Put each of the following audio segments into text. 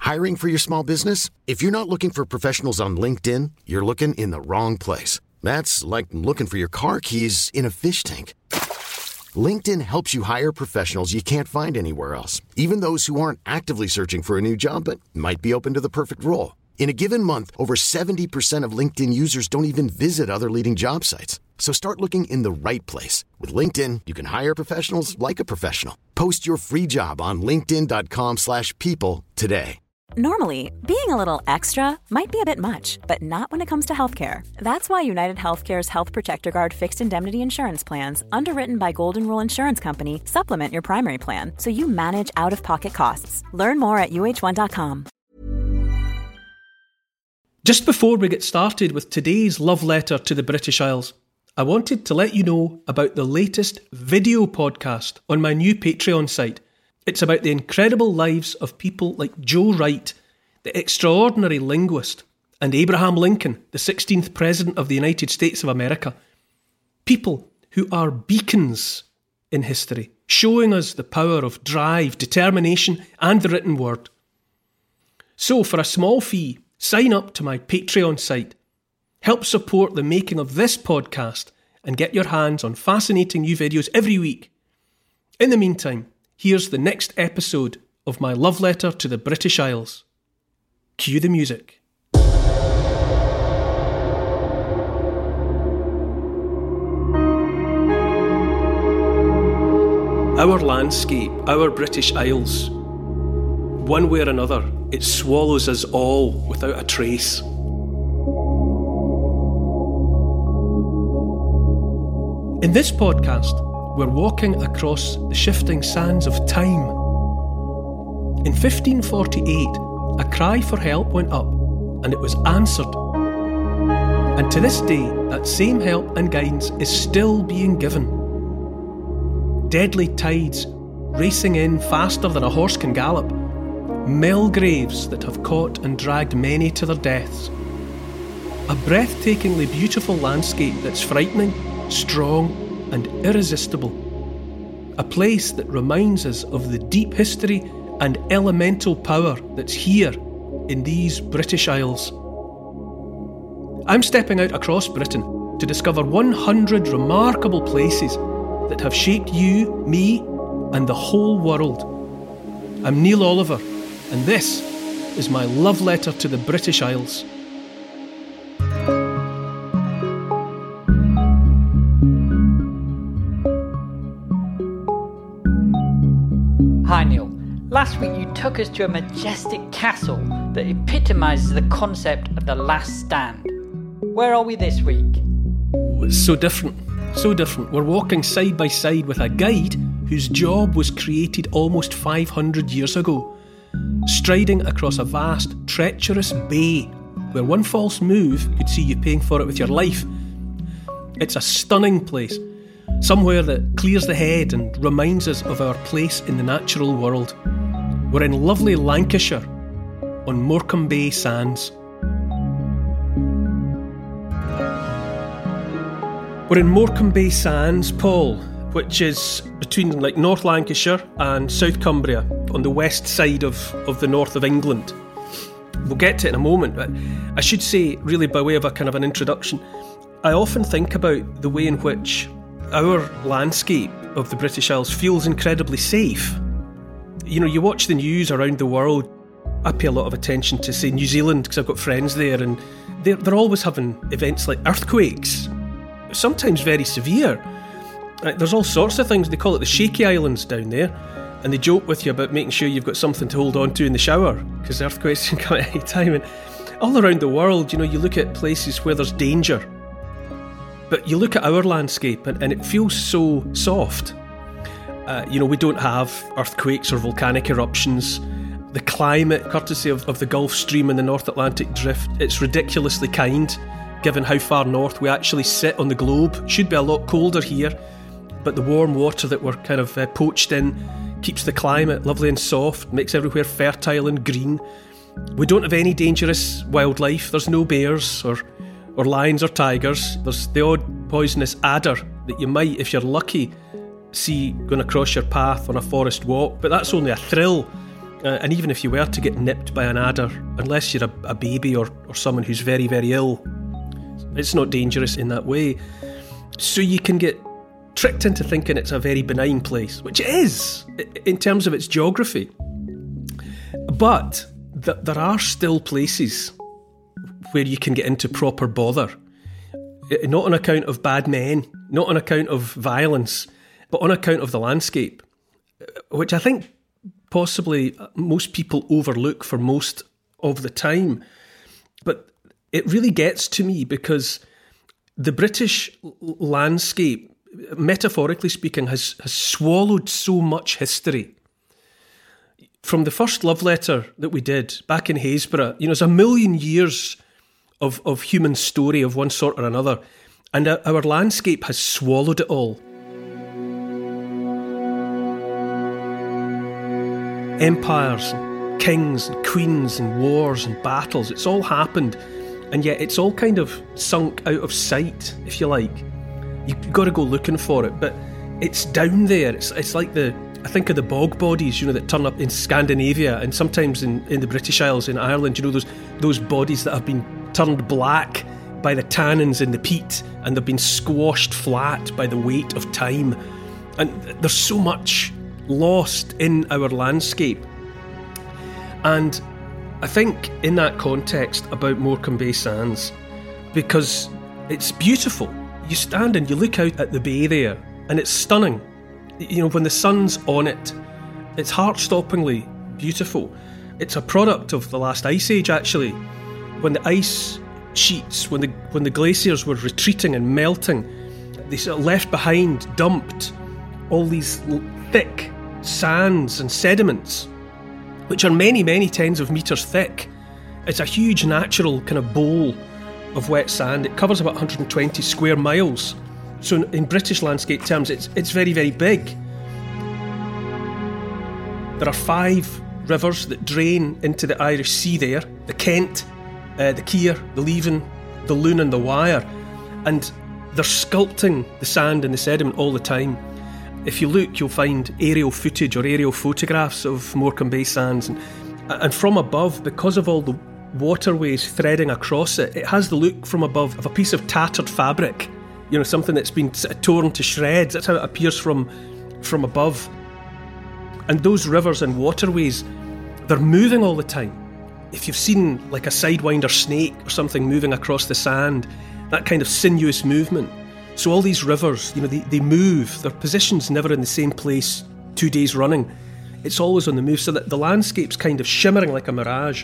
Hiring for your small business? If you're not looking for professionals on LinkedIn, you're looking in the wrong place. That's like looking for your car keys in a fish tank. LinkedIn helps you hire professionals you can't find anywhere else, even those who aren't actively searching for a new job but might be open to the perfect role. In a given month, over 70% of LinkedIn users don't even visit other leading job sites. So start looking in the right place. With LinkedIn, you can hire professionals like a professional. Post your free job on linkedin.com/people today. Normally, being a little extra might be a bit much, but not when it comes to healthcare. That's why United Healthcare's Health Protector Guard fixed indemnity insurance plans, underwritten by Golden Rule Insurance Company, supplement your primary plan so you manage out-of-pocket costs. Learn more at uh1.com. Just before we get started with today's love letter to the British Isles, I wanted to let you know about the latest video podcast on my new Patreon site. It's about the incredible lives of people like Joe Wright, the extraordinary linguist, and Abraham Lincoln, the 16th President of the United States of America. People who are beacons in history, showing us the power of drive, determination, and the written word. So, for a small fee, sign up to my Patreon site. Help support the making of this podcast and get your hands on fascinating new videos every week. In the meantime, here's the next episode of my love letter to the British Isles. Cue the music. Our landscape, our British Isles. One way or another, it swallows us all without a trace. In this podcast, we're walking across the shifting sands of time. In 1548, a cry for help went up, and it was answered. And to this day, that same help and guidance is still being given. Deadly tides racing in faster than a horse can gallop. Mill graves that have caught and dragged many to their deaths. A breathtakingly beautiful landscape that's frightening, strong, and irresistible. A place that reminds us of the deep history and elemental power that's here in these British Isles. I'm stepping out across Britain to discover 100 remarkable places that have shaped you, me, and the whole world. I'm Neil Oliver, and this is my love letter to the British Isles. Hi Neil, last week you took us to a majestic castle that epitomises the concept of the last stand. Where are we this week? It's so different. We're walking side by side with a guide whose job was created almost 500 years ago, striding across a vast, treacherous bay where one false move could see you paying for it with your life. It's a stunning place, somewhere that clears the head and reminds us of our place in the natural world. We're in lovely Lancashire, on Morecambe Bay Sands. We're in Morecambe Bay Sands, Paul, which is between North Lancashire and South Cumbria, on the west side of the north of England. We'll get to it in a moment, but I should say, really by way of a kind of an introduction, I often think about the way in which our landscape of the British Isles feels incredibly safe. You know, you watch the news around the world. I pay a lot of attention to, say, New Zealand, because I've got friends there, and they're always having events like earthquakes, sometimes very severe. There's all sorts of things. They call it the Shaky Islands down there, and they joke with you about making sure you've got something to hold on to in the shower, because earthquakes can come at any time. And all around the world, you know, you look at places where there's danger, but you look at our landscape and it feels so soft. We don't have earthquakes or volcanic eruptions. The climate, courtesy of the Gulf Stream and the North Atlantic Drift, it's ridiculously kind, given how far north we actually sit on the globe. Should be a lot colder here, but the warm water that we're kind of poached in keeps the climate lovely and soft, makes everywhere fertile and green. We don't have any dangerous wildlife. There's no bears or lions or tigers. There's the odd poisonous adder that you might, if you're lucky, see going across your path on a forest walk, but that's only a thrill. And even if you were to get nipped by an adder, unless you're a baby or someone who's very, very ill, it's not dangerous in that way. So you can get tricked into thinking it's a very benign place, which it is in terms of its geography. But there are still places where you can get into proper bother. Not on account of bad men, not on account of violence, but on account of the landscape, which I think possibly most people overlook for most of the time. But it really gets to me because the British landscape, metaphorically speaking, has swallowed so much history. From the first love letter that we did back in Haysborough, it's 1,000,000 years of human story of one sort or another, and our landscape has swallowed it all. Empires, and kings and queens and wars and battles, it's all happened, and yet it's all kind of sunk out of sight, if you like. You've got to go looking for it, but it's down there. It's like I think of the bog bodies, that turn up in Scandinavia and sometimes in the British Isles, in Ireland, those bodies that have been turned black by the tannins in the peat and they've been squashed flat by the weight of time. And there's so much lost in our landscape. And I think in that context about Morecambe Bay Sands, because it's beautiful. You stand and you look out at the bay there and it's stunning. When the sun's on it, it's heart-stoppingly beautiful. It's a product of the last ice age, actually. When the ice sheets, when the glaciers were retreating and melting, they sort of left behind, dumped all these thick sands and sediments, which are many, many tens of metres thick. It's a huge natural kind of bowl of wet sand. It covers about 120 square miles. So in British landscape terms, it's very, very big. There are 5 rivers that drain into the Irish Sea there: the Kent, the Keer, the Leven, the Lune and the Wyre. And they're sculpting the sand and the sediment all the time. If you look, you'll find aerial footage or aerial photographs of Morecambe Bay Sands. And from above, because of all the waterways threading across it, it has the look from above of a piece of tattered fabric. Something that's been torn to shreds. That's how it appears from above. And those rivers and waterways, they're moving all the time. If you've seen like a sidewinder snake or something moving across the sand, that kind of sinuous movement. So all these rivers, they move. Their position's never in the same place 2 days running. It's always on the move, so that the landscape's kind of shimmering like a mirage.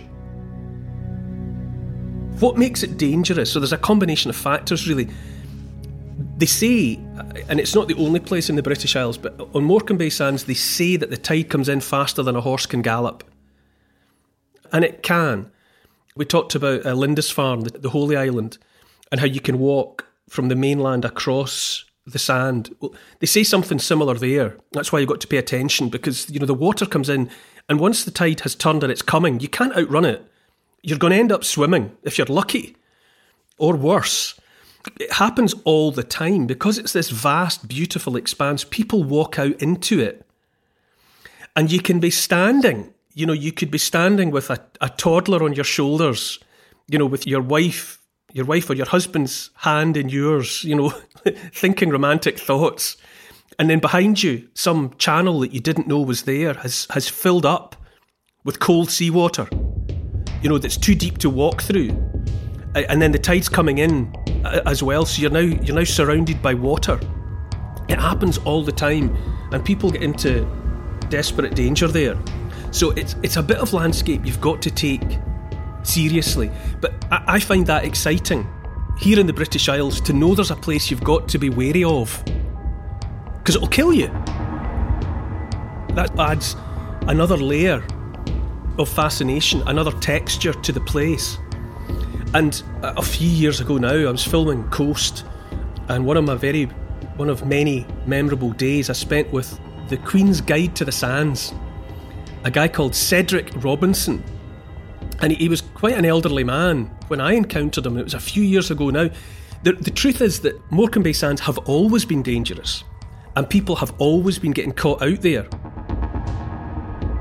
What makes it dangerous? So there's a combination of factors, really. They say, and it's not the only place in the British Isles, but on Morecambe Bay Sands, they say that the tide comes in faster than a horse can gallop. And it can. We talked about Lindisfarne, the Holy Island, and how you can walk from the mainland across the sand. Well, they say something similar there. That's why you've got to pay attention, because the water comes in, and once the tide has turned and it's coming, you can't outrun it. You're going to end up swimming, if you're lucky, or worse. It happens all the time because it's this vast, beautiful expanse. People walk out into it. And you can be standing, you could be standing with a toddler on your shoulders, with your wife or your husband's hand in yours, thinking romantic thoughts. And then behind you, some channel that you didn't know was there has filled up with cold seawater, that's too deep to walk through. And then the tide's coming in as well, so you're now surrounded by water. It happens all the time, and people get into desperate danger there. So it's a bit of landscape you've got to take seriously. But I find that exciting here in the British Isles, to know there's a place you've got to be wary of, because it'll kill you. That adds another layer of fascination, another texture to the place. And a few years ago now, I was filming Coast, and one of many memorable days I spent with the Queen's Guide to the Sands, a guy called Cedric Robinson. And he was quite an elderly man when I encountered him. It was a few years ago now. The truth is that Morecambe Bay Sands have always been dangerous, and people have always been getting caught out there.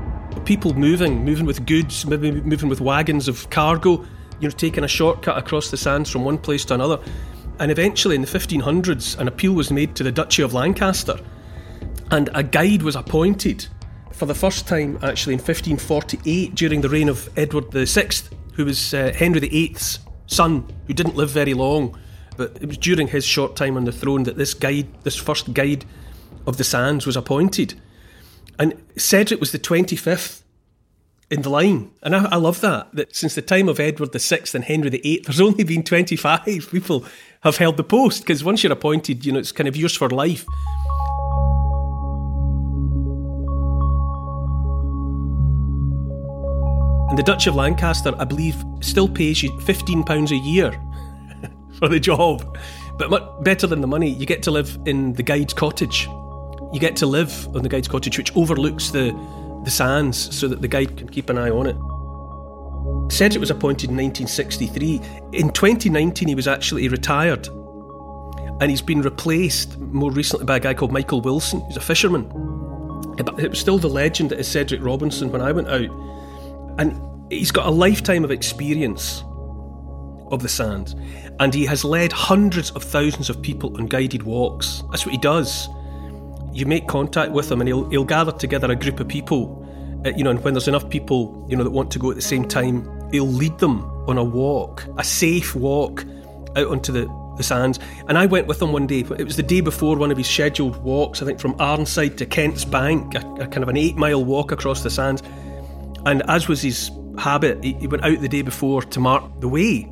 people moving with goods, maybe moving with wagons of cargo, taking a shortcut across the sands from one place to another. And eventually in the 1500s, an appeal was made to the Duchy of Lancaster, and a guide was appointed for the first time actually in 1548 during the reign of Edward VI, who was Henry VIII's son, who didn't live very long. But it was during his short time on the throne that this first guide of the sands was appointed. And Cedric was the 25th in the line. And I love that since the time of Edward VI and Henry VIII, there's only been 25 people have held the post, because once you're appointed, it's kind of yours for life. And the Duchy of Lancaster, I believe, still pays you £15 a year for the job. But much better than the money, you get to live in the guide's cottage. You get to live on the guide's cottage, which overlooks the sands, so that the guide can keep an eye on it. Cedric was appointed in 1963. In 2019, he was actually retired. And he's been replaced more recently by a guy called Michael Wilson, who's a fisherman. But it was still the legend that is Cedric Robinson when I went out. And he's got a lifetime of experience of the sands. And he has led hundreds of thousands of people on guided walks. That's what he does. You make contact with him and he'll gather together a group of people, and when there's enough people, that want to go at the same time, he'll lead them on a walk, a safe walk out onto the sands. And I went with him one day. It was the day before one of his scheduled walks, I think from Arnside to Kent's Bank, a kind of an 8-mile walk across the sands. And as was his habit, he went out the day before to mark the way.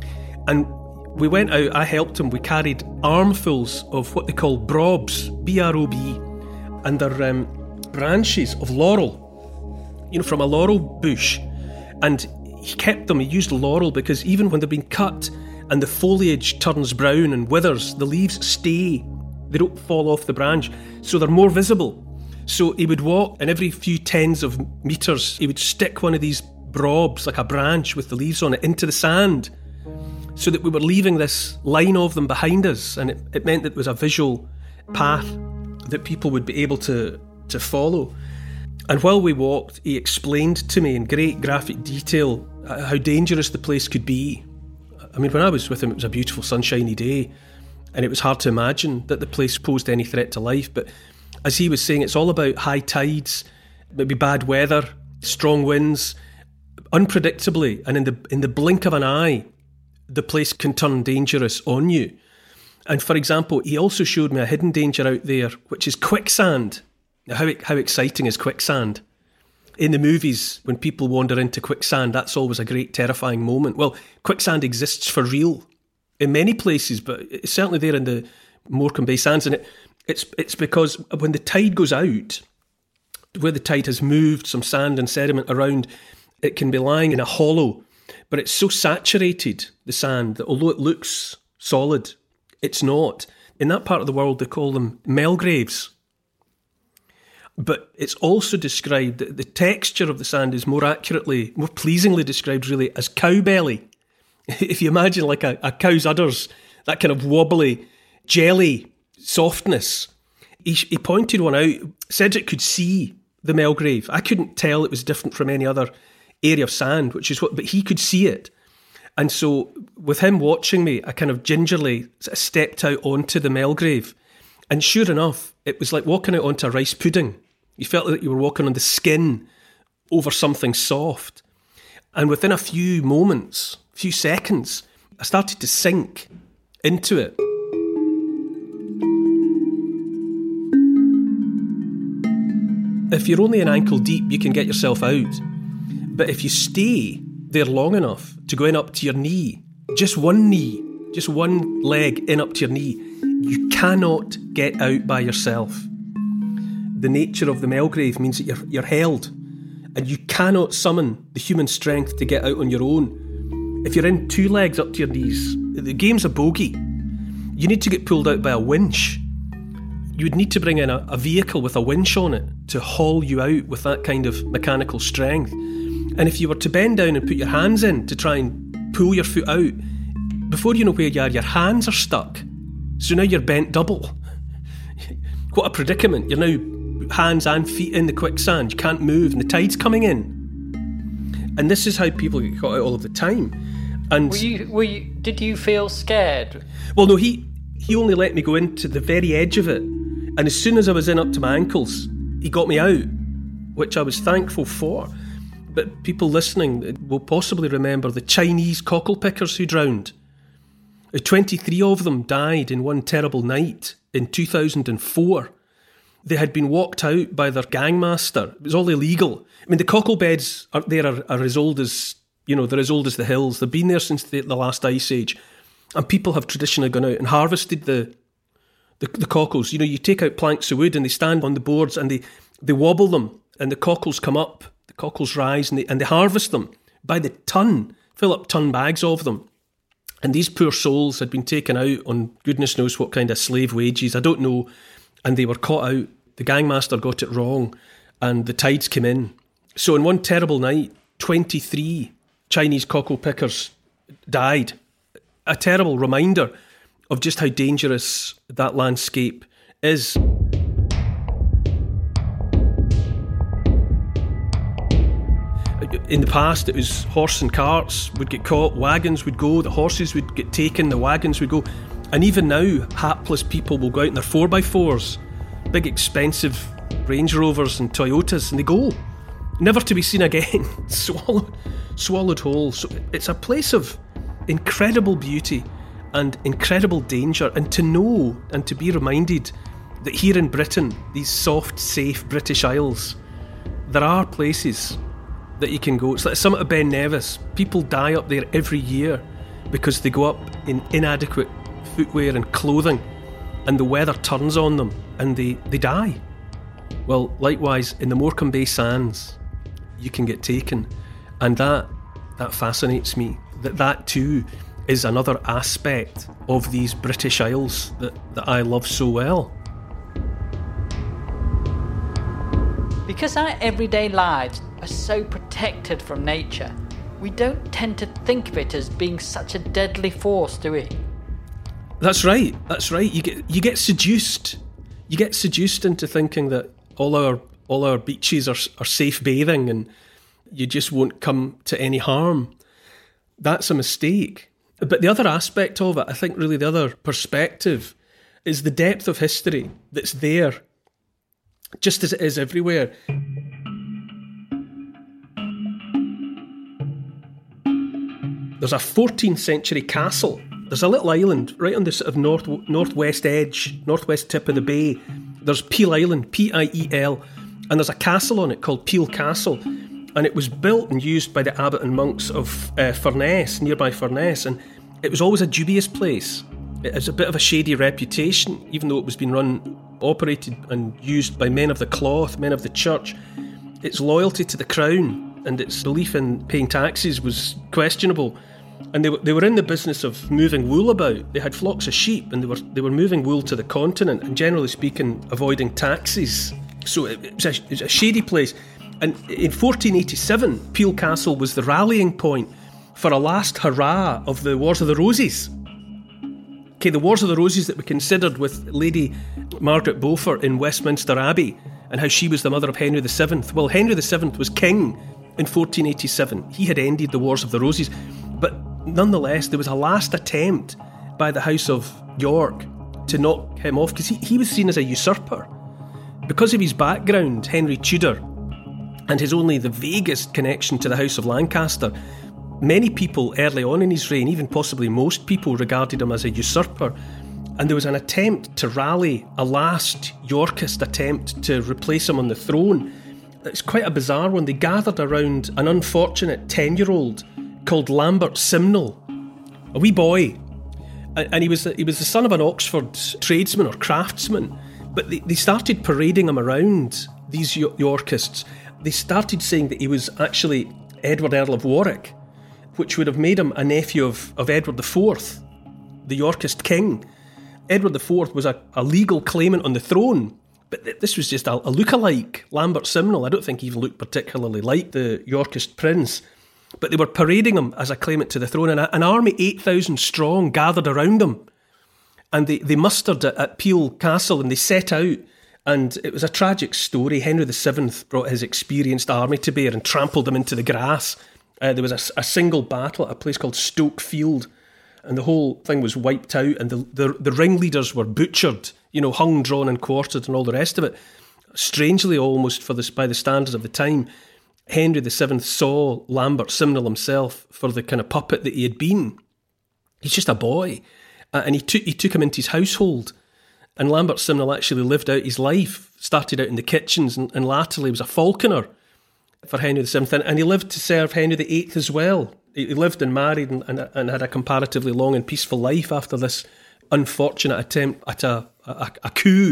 And we went out, I helped him, we carried armfuls of what they call brobs, B-R-O-B, and they're branches of laurel, from a laurel bush. And he kept them, he used laurel because even when they've been cut and the foliage turns brown and withers, the leaves stay, they don't fall off the branch, so they're more visible. So he would walk, and every few tens of metres, he would stick one of these brobs, like a branch with the leaves on it, into the sand, so that we were leaving this line of them behind us, and it meant that it was a visual path that people would be able to follow. And while we walked, he explained to me in great graphic detail how dangerous the place could be. I mean, when I was with him, it was a beautiful sunshiny day, and it was hard to imagine that the place posed any threat to life. But as he was saying, it's all about high tides, maybe bad weather, strong winds, unpredictably, and in the blink of an eye, the place can turn dangerous on you. And for example, he also showed me a hidden danger out there, which is quicksand. Now, how exciting is quicksand? In the movies, when people wander into quicksand, that's always a great terrifying moment. Well, quicksand exists for real in many places, but it's certainly there in the Morecambe Bay Sands. And it's because when the tide goes out, where the tide has moved some sand and sediment around, it can be lying in a hollow. But it's so saturated, the sand, that although it looks solid, it's not. In that part of the world, they call them Melgraves. But it's also described, the texture of the sand is more pleasingly described really as cow belly. If you imagine like a cow's udders, that kind of wobbly, jelly softness. He pointed one out. Cedric could see the Melgrave. I couldn't tell it was different from any other area of sand, but he could see it. And so with him watching me, I kind of gingerly stepped out onto the Melgrave. And sure enough, it was like walking out onto a rice pudding. You felt like you were walking on the skin over something soft. And within a few seconds, I started to sink into it. If you're only an ankle deep, you can get yourself out. But if you stay there long enough to go in up to your knee, just one leg in up to your knee, you cannot get out by yourself. The nature of the Melgrave means that you're held, and you cannot summon the human strength to get out on your own. If you're in 2 legs up to your knees, the game's a bogey. You need to get pulled out by a winch. You would need to bring in a vehicle with a winch on it to haul you out with that kind of mechanical strength. And if you were to bend down and put your hands in to try and pull your foot out, before you know where you are, your hands are stuck. So now you're bent double. What a predicament. You're now put hands and feet in the quicksand. You can't move, and the tide's coming in. And this is how people get caught out all of the time. And did you feel scared? Well, no, he only let me go into the very edge of it. And as soon as I was in up to my ankles, he got me out, which I was thankful for. But people listening will possibly remember the Chinese cockle pickers who drowned. 23 of them died in one terrible night in 2004. They had been walked out by their gangmaster. It was all illegal. I mean, the cockle beds are as old as, they're as old as the hills. They've been there since the last ice age. And people have traditionally gone out and harvested the cockles. You take out planks of wood and they stand on the boards and they wobble them and the cockles come up. The cockles rise and they harvest them by the ton, fill up ton bags of them. And these poor souls had been taken out on goodness knows what kind of slave wages, I don't know, and they were caught out. The gangmaster got it wrong and the tides came in. So in one terrible night, 23 Chinese cockle pickers died. A terrible reminder of just how dangerous that landscape is. In the past, it was horse and carts would get caught, wagons would go, the horses would get taken, the wagons would go. And even now, hapless people will go out in their 4x4s, big expensive Range Rovers and Toyotas, and they go, never to be seen again, swallowed whole. So it's a place of incredible beauty and incredible danger, and to know and to be reminded that here in Britain, these soft, safe British Isles, there are places that you can go. It's like the summit of Ben Nevis. People die up there every year because they go up in inadequate footwear and clothing and the weather turns on them and they die. Well, likewise, in the Morecambe Bay Sands, you can get taken. And that fascinates me, that too is another aspect of these British Isles that I love so well. Because our everyday lives are so protected from nature, we don't tend to think of it as being such a deadly force, do we? That's right. You get seduced. You get seduced into thinking that all our beaches are safe bathing and you just won't come to any harm. That's a mistake. But the other aspect of it, I think really the other perspective, is the depth of history that's there, just as it is everywhere. There's a 14th century castle. There's a little island right on the sort of northwest edge, northwest tip of the bay. There's Peel Island, Piel, and there's a castle on it called Peel Castle. And it was built and used by the abbot and monks of Furness, nearby Furness. And it was always a dubious place. It has a bit of a shady reputation, even though it was being operated and used by men of the cloth, men of the church. Its loyalty to the crown and its belief in paying taxes was questionable. And they were in the business of moving wool about. They had flocks of sheep and they were moving wool to the continent and, generally speaking, avoiding taxes. So it was a shady place. And in 1487, Peel Castle was the rallying point for a last hurrah of the Wars of the Roses. Okay, the Wars of the Roses that we considered with Lady Margaret Beaufort in Westminster Abbey and how she was the mother of Henry VII. Well, Henry VII was king in 1487. He had ended the Wars of the Roses. But nonetheless, there was a last attempt by the House of York to knock him off because he was seen as a usurper. Because of his background, Henry Tudor, and his only the vaguest connection to the House of Lancaster, many people early on in his reign, even possibly most people, regarded him as a usurper. And there was an attempt to rally a last Yorkist attempt to replace him on the throne. It's quite a bizarre one. They gathered around an unfortunate 10-year-old called Lambert Simnel, a wee boy. And he was the son of an Oxford tradesman or craftsman. But they started parading him around, these Yorkists. They started saying that he was actually Edward, Earl of Warwick, which would have made him a nephew of Edward IV, the Yorkist king. Edward IV was a legal claimant on the throne, but this was just a look-alike. Lambert Simnel, I don't think he even looked particularly like the Yorkist prince, but they were parading him as a claimant to the throne, and an army 8,000 strong gathered around him, and they mustered at Peel Castle, and they set out, And it was a tragic story. Henry VII brought his experienced army to bear and trampled them into the grass. There was a single battle at a place called Stoke Field, and the whole thing was wiped out, and the ringleaders were butchered, hung, drawn and quartered and all the rest of it. Strangely, almost by the standards of the time, Henry VII saw Lambert Simnel himself for the kind of puppet that he had been. He's just a boy, and he took him into his household. And Lambert Simnel actually lived out his life, started out in the kitchens, and latterly was a falconer for Henry VII, and he lived to serve Henry VIII as well. He lived and married and had a comparatively long and peaceful life after this unfortunate attempt at a coup.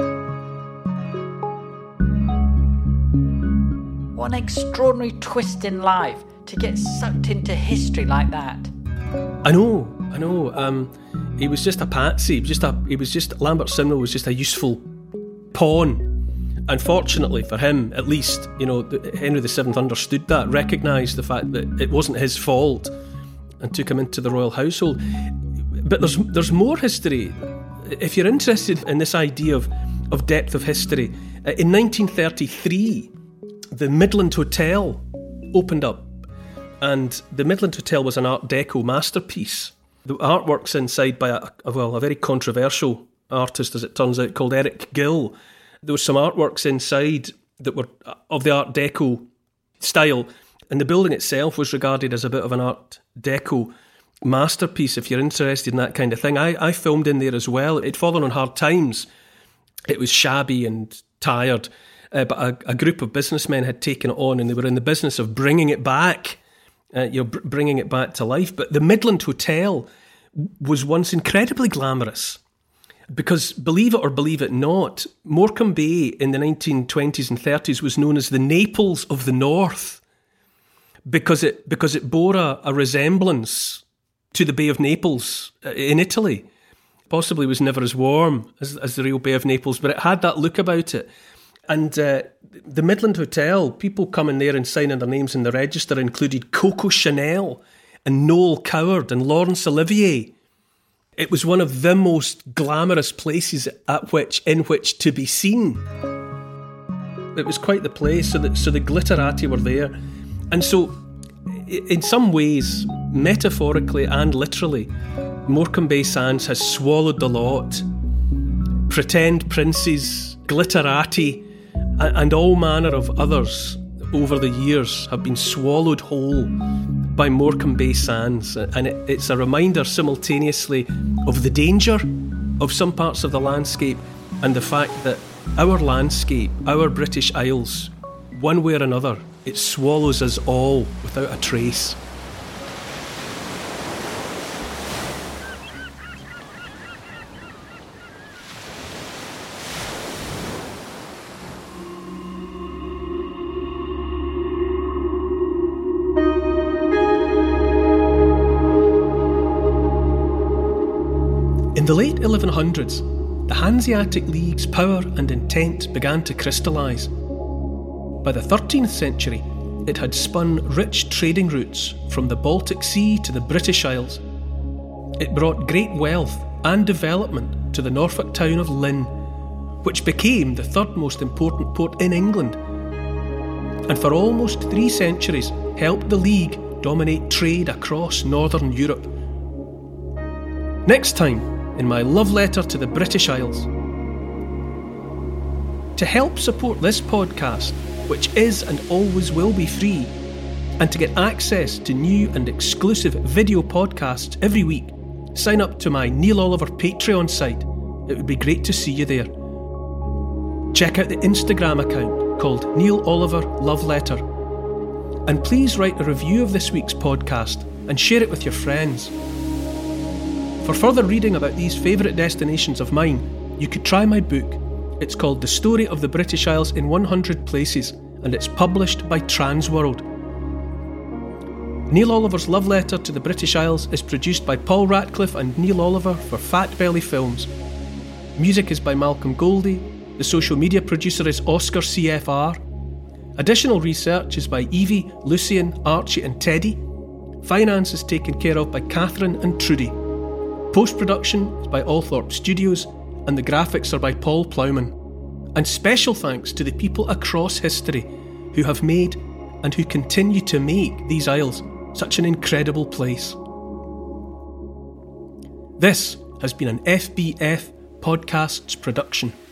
What an extraordinary twist in life to get sucked into history like that. I know. He was just a patsy. Lambert Simnel was just a useful pawn. Unfortunately for him, at least, Henry VII understood that, recognised the fact that it wasn't his fault, and took him into the royal household. But there's more history. If you're interested in this idea of depth of history, in 1933, the Midland Hotel opened up, and the Midland Hotel was an Art Deco masterpiece. The artwork's inside by a very controversial artist, as it turns out, called Eric Gill. There were some artworks inside that were of the Art Deco style, and the building itself was regarded as a bit of an Art Deco masterpiece, if you're interested in that kind of thing. I filmed in there as well. It'd fallen on hard times. It was shabby and tired, but a group of businessmen had taken it on, and they were in the business of bringing it back, bringing it back to life. But the Midland Hotel was once incredibly glamorous. Because, believe it or believe it not, Morecambe Bay in the 1920s and 30s was known as the Naples of the North, because it bore a resemblance to the Bay of Naples in Italy. Possibly was never as warm as the real Bay of Naples, but it had that look about it. And the Midland Hotel, people coming there and signing their names in the register included Coco Chanel and Noel Coward and Laurence Olivier. It was one of the most glamorous places in which to be seen. It was quite the place, so the glitterati were there. And so, in some ways, metaphorically and literally, Morecambe Bay Sands has swallowed the lot. Pretend princes, glitterati, and all manner of others over the years have been swallowed whole by Morecambe Bay Sands, and it's a reminder simultaneously of the danger of some parts of the landscape and the fact that our landscape, our British Isles, one way or another, it swallows us all without a trace. In the late 1100s, the Hanseatic League's power and intent began to crystallise. By the 13th century, it had spun rich trading routes from the Baltic Sea to the British Isles. It brought great wealth and development to the Norfolk town of Lynn, which became the third most important port in England, and for almost 3 centuries helped the League dominate trade across Northern Europe. Next time, in my love letter to the British Isles. To help support this podcast, which is and always will be free, and to get access to new and exclusive video podcasts every week, sign up to my Neil Oliver Patreon site. It would be great to see you there. Check out the Instagram account called Neil Oliver Love Letter. And please write a review of this week's podcast and share it with your friends. For further reading about these favourite destinations of mine, you could try my book. It's called The Story of the British Isles in 100 Places, and it's published by Transworld. Neil Oliver's Love Letter to the British Isles is produced by Paul Ratcliffe and Neil Oliver for Fat Belly Films. Music is by Malcolm Goldie. The social media producer is Oscar CFR. Additional research is by Evie, Lucian, Archie and Teddy. Finance is taken care of by Catherine and Trudy. Post-production is by Althorpe Studios, and the graphics are by Paul Plowman. And special thanks to the people across history who have made and who continue to make these Isles such an incredible place. This has been an FBF Podcasts production.